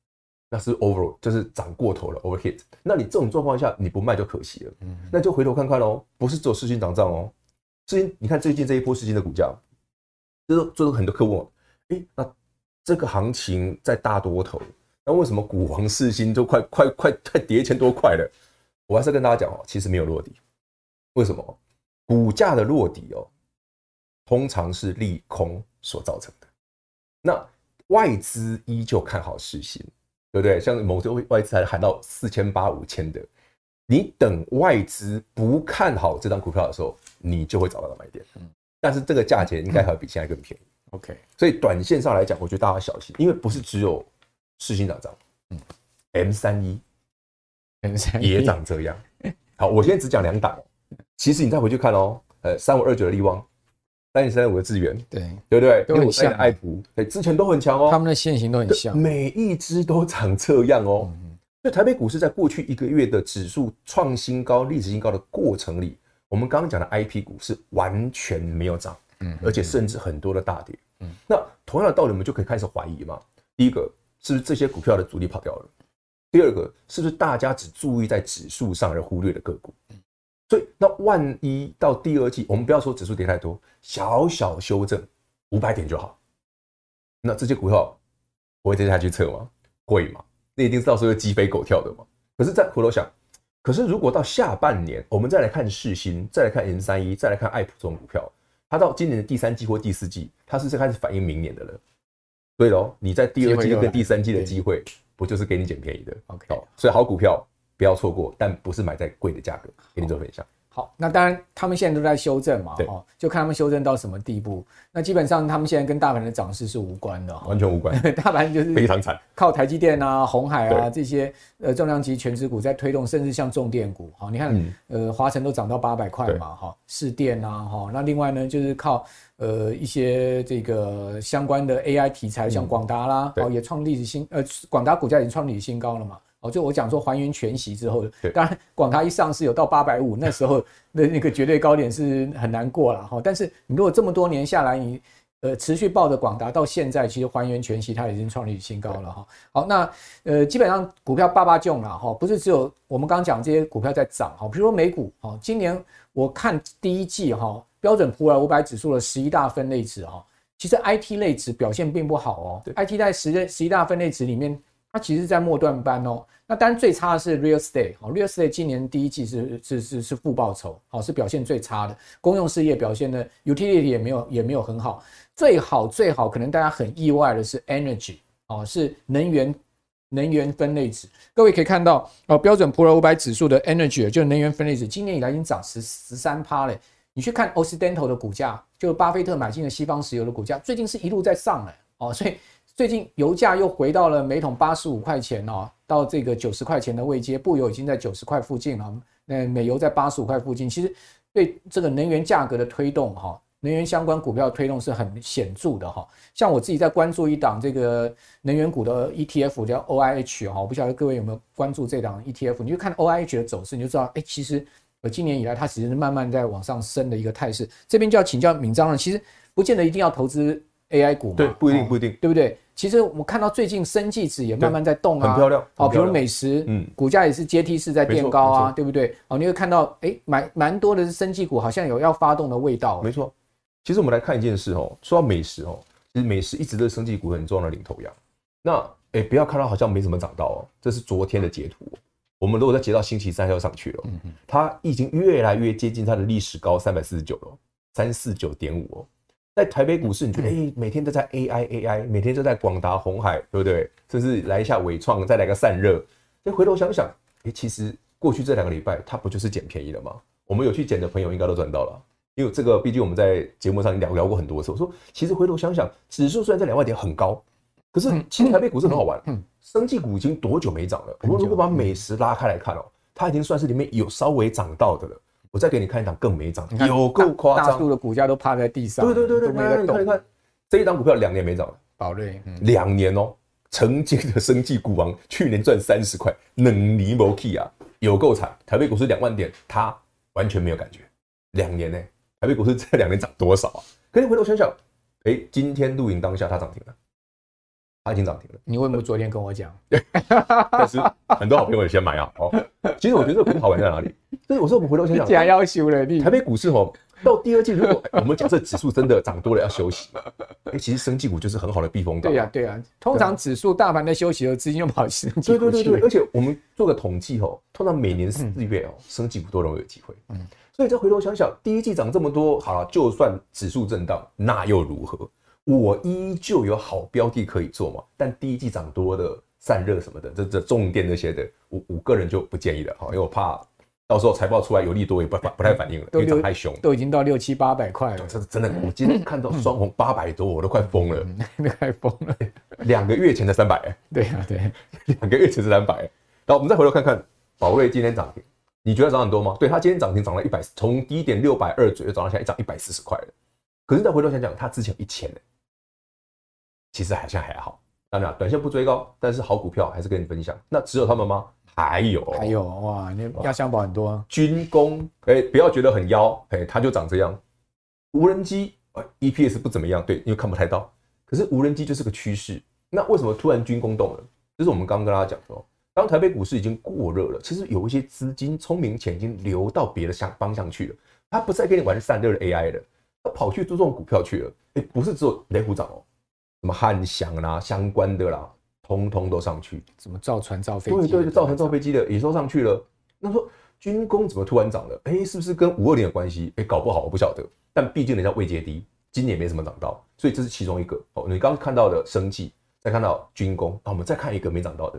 那是 over 就是涨过头了 overhit。那你这种状况下你不卖就可惜了，嗯、那就回头看看喽，不是只有世芯涨涨哦，世芯你看最近这一波世芯的股价，这都这都很多客户问，哎、欸，那这个行情在大多头，那为什么股王世芯都快快快快跌一千多块了？我还是跟大家讲哦，其实没有落底，为什么？股价的落底哦，通常是利空所造成的。那外资依旧看好世芯，对不对？像某些外资还喊到四千八、五千的，你等外资不看好这张股票的时候，你就会找到买点。但是这个价钱应该还会比现在更便宜。 OK， 所以短线上来讲，我觉得大家要小心，因为不是只有世芯涨涨，嗯 ，M 三一 M 三一也长这样。好，我现在只讲两档，其实你再回去看哦，呃，三五二九的力旺。三零三五的智原， 对对不对？ 都很像。 爱普，对，之前都很强哦， 他们的线型都很像， 每一只都长这样哦。嗯、所以台北股市在过去一个月的指数创新高、历史新高的过程里，我们刚刚讲的 I P 股是完全没有涨，嗯，而且甚至很多的大跌。嗯，那同样的道理，我们就可以开始怀疑嘛。第一个，是不是这些股票的主力跑掉了？第二个，是不是大家只注意在指数上而忽略了个股？所以，那万一到第二季，我们不要说指数跌太多，小小修正五百点就好。那这些股票不会跌下去测吗？会嘛？那一定是到时候鸡飞狗跳的嘛。可是再回头想，可是如果到下半年，我们再来看世芯，再来看 M 三一，再来看爱普这种股票，它到今年的第三季或第四季，它是开始反映明年的了。对喽，你在第二季跟第三季的机会，不就是给你捡便宜的 ？OK， 好，所以好股票不要错过，但不是买在贵的价格，给你做分享。 好，那当然他们现在都在修正嘛，哦，就看他们修正到什么地步。那基本上他们现在跟大盘的涨势是无关的， 完全无关。 大盘就是非常惨， 靠台积电啊、鸿海啊这些呃重量级全指股在推动，甚至像重电股，好，你看、嗯、呃华城都涨到八百块嘛，哈，市电啊，哈，那另外呢就是靠呃一些这个相关的 A I 题材，像广达啦，哦、嗯、也创历史新呃广达股价已经创历史新高了嘛。哦，就我讲说还原全息之后，当然广达一上市有到八百五十，那时候的那个绝对高点是很难过了哈。但是你如果这么多年下来，你呃持续抱着广达到现在，其实还原全息它已经创历史新高了哈。好，那呃基本上股票爸爸囧了哈，不是只有我们刚刚讲这些股票在涨哈，比如说美股哈，今年我看第一季哈标准普尔五百指数的十一大分类指哈，其实 I T 类指表现并不好哦 ，I T 在十十一大分类指里面。它其实是在末段班哦，那当然最差的是 Real Estate，Real Estate 今年第一季是是是是负报酬，好是表现最差的。公用事业表现的 Utility 也没有也没有很好，最好最好可能大家很意外的是 Energy， 哦是能源能源分类指。各位可以看到哦，标准普尔五百指数的 Energy 就是能源分类指，今年以来已经涨十十三趴嘞。你去看 Occidental 的股价，就巴菲特买进的西方石油的股价，最近是一路在上嘞，哦所以。最近油价又回到了每桶八十五块钱哦，到这个九十块钱的位阶，布油已经在九十块附近了，那美油在八十五块附近，其实对这个能源价格的推动哈，能源相关股票的推动是很显著的哈。像我自己在关注一档这个能源股的 E T F 叫 O I H 哈，我不晓得各位有没有关注这档 E T F， 你就看 O I H 的走势，你就知道，哎，其实呃今年以来它其实是慢慢在往上升的一个态势。这边就要请教闵章了，其实不见得一定要投资 A I 股嘛， 对，不一定不一定， 对不对？其实我们看到最近生技指也慢慢在动啊， 很漂亮。 好，比如美食，嗯，股价也是阶梯式在变高啊，对不对？好，你会看到，哎，蛮蛮多的生技股好像有要发动的味道。 没错，其实我们来看一件事哦，说到美食哦，其实美食一直都是生技股很重要的领头羊。那哎，不要看到好像没怎么涨到哦，这是昨天的截图。我们如果再截到星期三要上去了，嗯，它已经越来越接近它的历史高三百四十九了，三四九点五哦。在台北股市，你觉得哎、欸，每天都在 A I A I， 每天都在广达、鸿海，对不对？甚至来一下伟创，再来个散热。所以回头想想，哎、欸，其实过去这两个礼拜，它不就是捡便宜了吗？我们有去捡的朋友应该都赚到了，因为这个毕竟我们在节目上聊聊过很多次。我说，其实回头想想，指数虽然在两万点很高，可是其实台北股市很好玩。嗯，生技股已经多久没涨了？我们如果把美食拉开来看哦，它已经算是里面有稍微涨到的了。我再给你看一档更没涨，有够夸张， 大数的股价都趴在地上。 对对对对，来你看一看，这一档股票两年没涨了， 宝瑞， 两、嗯、年哦，曾经的生技股王，去年赚三十块，能尼摩 key 啊，有够惨。台北股市两万点，它完全没有感觉。两年呢、欸，台北股市这两年涨多少啊？可以回头想想，哎、欸，今天录影当下它涨停了， 它已经涨停了。 你为什么昨天跟我讲？ 但是很多好朋友也先买啊。哦，其实我觉得这个股票好玩在哪里？所以我说我们回头想想， 假要求了你。 台北股市哦，到第二季，如果我们假设指数真的涨多了要休息，哎，其实生技股就是很好的避风港。 对呀，对呀。通常指数大盘在休息的资金就跑生技股。 对对对对，而且我们做个统计哦，通常每年四月哦，生技股都容易有机会。嗯，所以再回头想想，第一季涨这么多，好了，就算指数震荡，那又如何？我依旧有好标的可以做嘛。但第一季涨多的散热什么的，这这重电那些的，我我个人就不建议了，因为我怕到时候财报出来有利多也不不太反应了，因为涨太凶， 都已经到六七八百块了。 这真的，我今天看到双红八百多，我都快疯了， 都快疯了。 两个月前的三百， 对啊，对， 两个月前是三百。然后我们再回头看看宝瑞今天涨停，你觉得涨很多吗？对，它今天涨停涨了一百，从低点六百二左右涨到现在涨一百四十块了。可是再回头想想，它之前有一千呢，其实好像还好。当然，短线不追高，但是好股票还是跟你分享。那只有他们吗？还有， 还有哇，你压箱宝很多。 军工，哎、欸，不要觉得很妖，哎、欸，它就长这样。无人机，呃 ，E P S 不怎么样，对，因为看不太到。可是无人机就是个趋势。那为什么突然军工动了？就是我们刚刚跟大家讲的哦，当台北股市已经过热了，其实有一些资金聪明钱已经流到别的方向去了。他不再跟你玩散热的 A I 了，他跑去做这种股票去了。哎、欸，不是只有雷虎涨哦，什么汉翔啦、相关的啦。通通都上去， 什么造船造飞机？ 对对对，造船造飞机的也都上去了。那说军工怎么突然涨了？哎、欸，是不是跟五二零有关系？哎、欸，搞不好我不晓得。但毕竟人家位阶低，今年没什么涨到，所以这是其中一个。哦，你刚刚看到的生技，再看到军工，那我们再看一个没涨到的，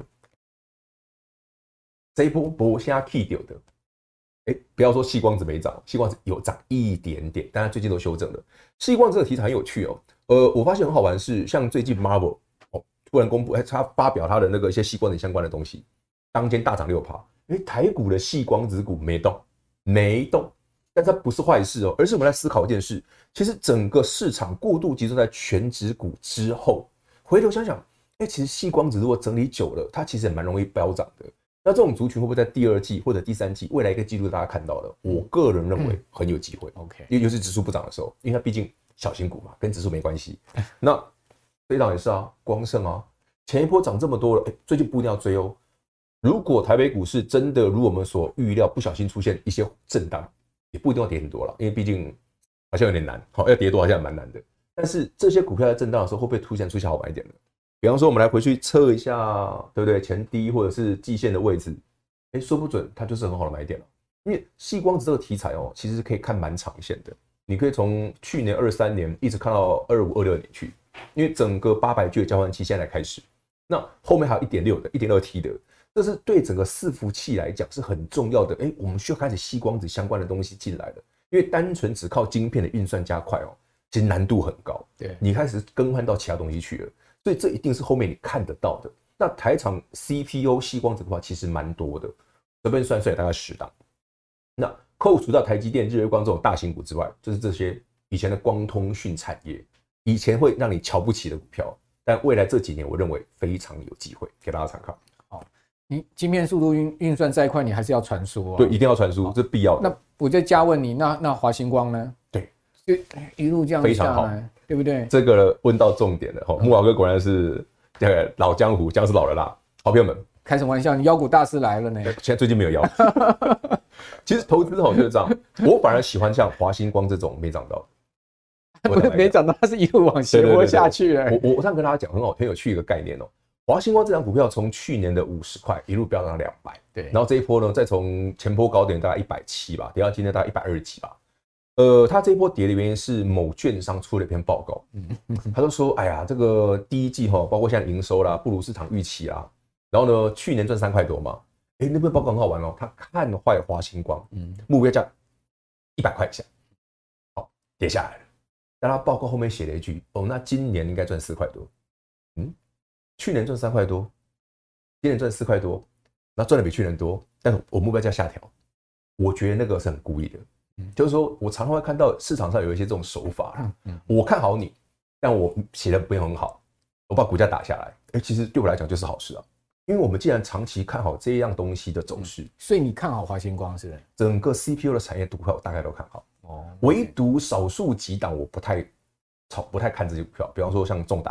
这一波博虾 key 掉的。哎、欸，不要说细光子没涨，细光子有涨一点点，但它最近都修正了。细光子的题材很有趣哦。呃，我发现很好玩是，像最近 Marvel。突然公布，他发表他的那个一些矽光子相关的东西，当天大涨六趴。哎，台股的矽光子股没动，没动，但它不是坏事哦，而是我们来思考一件事：其实整个市场过度集中在全指股之后，回头想想，哎，其实矽光子如果整理久了，它其实也蛮容易飙涨的。那这种族群会不会在第二季或者第三季未来一个季度大家看到的？我个人认为很有机会。OK， 因为尤其指数不涨的时候，因为它毕竟小型股嘛，跟指数没关系。那飞档也是啊，光盛啊，前一波涨这么多了，欸、最近不一定要追哦。如果台北股市真的如我们所预料，不小心出现一些震荡，也不一定要跌很多了，因为毕竟好像有点难，好要跌多好像也蛮难的。但是这些股票在震荡的时候，会不会凸显出一些好玩一点的？比方说，我们来回去测一下，对不对？前低或者是季线的位置，哎、欸，说不准它就是很好的买点了。因为矽光子这个题材哦，其实可以看蛮长线的，你可以从去年二三年一直看到二五二六年去。因为整个八百 G 的交换器现在开始，那后面还有 一点六 的 一点二 T 的，这是对整个伺服器来讲是很重要的。哎、欸，我们需要开始矽光子相关的东西进来了，因为单纯只靠晶片的运算加快哦，其实难度很高。对，你开始更换到其他东西去了，所以这一定是后面你看得到的。那台厂 C P U 矽光子的话，其实蛮多的，随便算算大概十档。那扣除到台积电、日月光这种大型股之外，就是这些以前的光通讯产业。以前会让你瞧不起的股票，但未来这几年我认为非常有机会，给大家参考。 好，你晶片速度运运算再快，你还是要传输哦。 对，一定要传输，这是必要的。 那我再加问你，那那华星光呢？ 对， 就一路这样下来，对不对？ 这个问到重点了哈，木华哥果然是这个老江湖，姜是老了啦。好朋友们， 开什么玩笑？你妖股大师来了呢？ 现在最近没有妖。其实投资吼就是这样，我反而喜欢像华星光这种没涨到的。 不是没涨到，它是一路往斜坡下去了。 我我上跟大家讲很好，很有趣一个概念哦。华星光这张股票从去年的五十块一路飙到两百，对，然后这一波呢，再从前波高点大概一百七吧，跌到今天大概一百二十几吧。呃，它这一波跌的原因是某券商出了一篇报告，他就说，哎呀，这个第一季哈，包括现在营收啦，不如市场预期啦。然后呢，去年赚三块多嘛，哎，那篇报告很好玩哦，他看坏华星光，目标价一百块以下，好，跌下来了。但他报告后面写了一句：“哦，那今年应该赚四块多。”嗯，去年赚三块多，今年赚四块多，那赚的比去年多，但是我目标价下调。我觉得那个是很故意的，嗯、就是说我常常会看到市场上有一些这种手法啦。嗯嗯、我看好你，但我写的不用很好，我把股价打下来。哎、欸，其实对我来讲就是好事啊，因为我们既然长期看好这样东西的走势，嗯、 所以你看好华星光是不是？ 整个 C P U 的产业股票我大概都看好。哦，唯独少数几档我不太炒不太看这些股票，比方说像重达，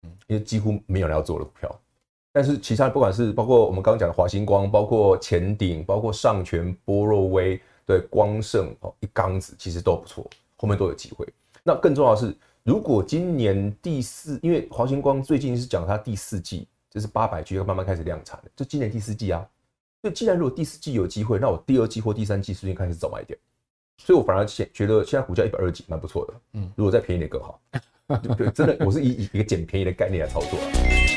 因为几乎没有人要做的股票。但是其他不管是包括我们刚刚讲的华星光，包括前鼎，包括上全、波若威，对光盛哦，一缸子其实都不错，后面都有机会。那更重要的是，如果今年第四，因为华星光最近是讲它第四季，就是八百 G 要慢慢开始量产了，就今年第四季啊。所以既然如果第四季有机会，那我第二季或第三季是不是开始早买点？所以我反而觉得现在股价一百二十几蛮不错的，嗯，如果再便宜点更好。对对，真的，我是以一个捡便宜的概念来操作啊。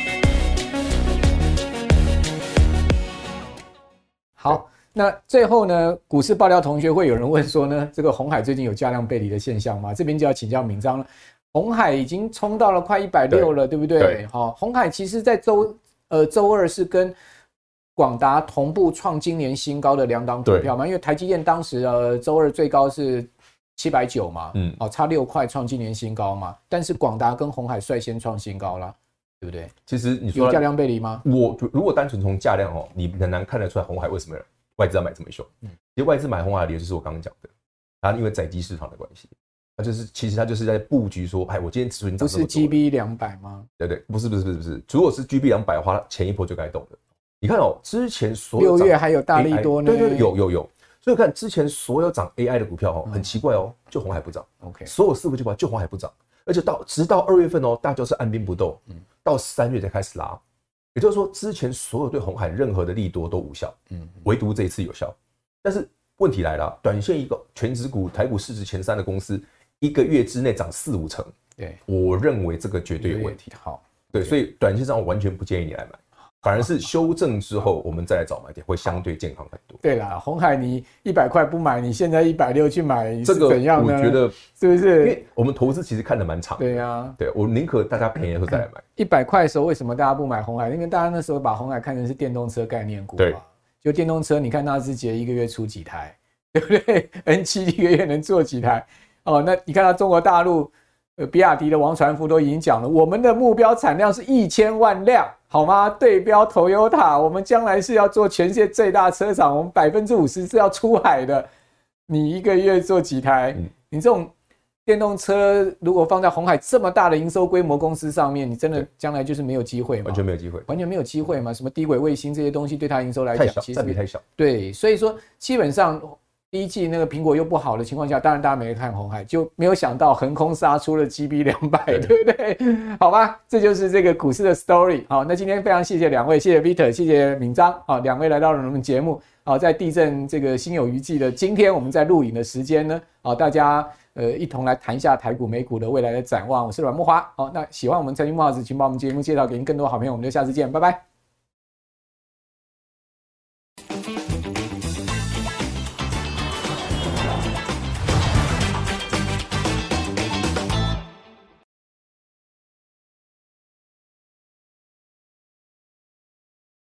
好，那最后呢，股市爆料同学会有人问说呢，这个鸿海最近有价量背离的现象吗？这边就要请教闵章了。鸿海已经冲到了快一百六了，对不对？对。好，鸿海其实在周呃周二是跟广达同步创今年新高的两档股票嘛，因为台积电当时呃周二最高是七百九嘛，嗯，哦差六块创今年新高嘛，但是广达跟鸿海率先创新高啦。对不对？ 其实你说有价量背离吗？ 我如果单纯从价量哦，你很难看得出来鸿海为什么外资要买这么凶。嗯，其实外资买鸿海的理由就是我刚刚讲的，它因为载机市场的关系，它就是其实它就是在布局说，哎，我今天指数已经涨这么多了。不是 G B 两百吗？对对，不是不是不是不是，如果是 G B 两百的话，前一波就该动的。你看哦，之前所有六月还有大利多呢， 对对对，有有有。所以看之前所有涨 A I 的股票哦，很奇怪哦，就鸿海不涨。OK， 所有四五九八就鸿海不涨。而且到直到二月份哦，大家就是按兵不动，嗯，到三月才开始拉，也就是说，之前所有对鸿海任何的利多都无效，嗯，唯独这一次有效。但是问题来了，短线一个全指股台股市值前三的公司，一个月之内涨四五成，对，我认为这个绝对有问题。好，对，所以短线上我完全不建议你来买。反而是修正之后，我们再来找买点，会相对健康很多。 对啦，鸿海你一百块不买，你现在一百六去买，这个怎样呢？ 我觉得是不是？ 因为我们投资其实看得蛮长的。 对啊， 对我宁可大家便宜的时候再来买。 一百块的时候，为什么大家不买鸿海？因为大家那时候把鸿海看成是电动车概念股嘛。就电动车，你看纳智捷一个月出几台，对不对 ？N 七 一个月能做几台？哦，那你看到中国大陆。呃，比亚迪的王传福都已经讲了，我们的目标产量是一千万辆，好吗？对标 Toyota， 我们将来是要做全世界最大车厂，我们百分之五十是要出海的。你一个月做几台？嗯、你这种电动车如果放在鸿海这么大的营收规模公司上面，你真的将来就是没有机会嘛？ 完全没有机会， 完全没有机会嘛？什么低轨卫星这些东西对它营收来讲， 其实占比太小。 对，所以说基本上。第一季那个苹果又不好的情况下，当然大家没看鸿海，就没有想到横空杀出了 G B 两百，对不对？好吧，这就是这个股市的 story。好，那今天非常谢谢两位，谢谢 Victor， 谢谢闵章，好，两位来到了我们节目。好，在地震这个心有余悸的今天，我们在录影的时间呢，好，大家呃一同来谈一下台股、美股的未来的展望。我是阮慕骅，好，那喜欢我们财经慕 house， 请把我们节目介绍给您更多好朋友，我们就下次见，拜拜。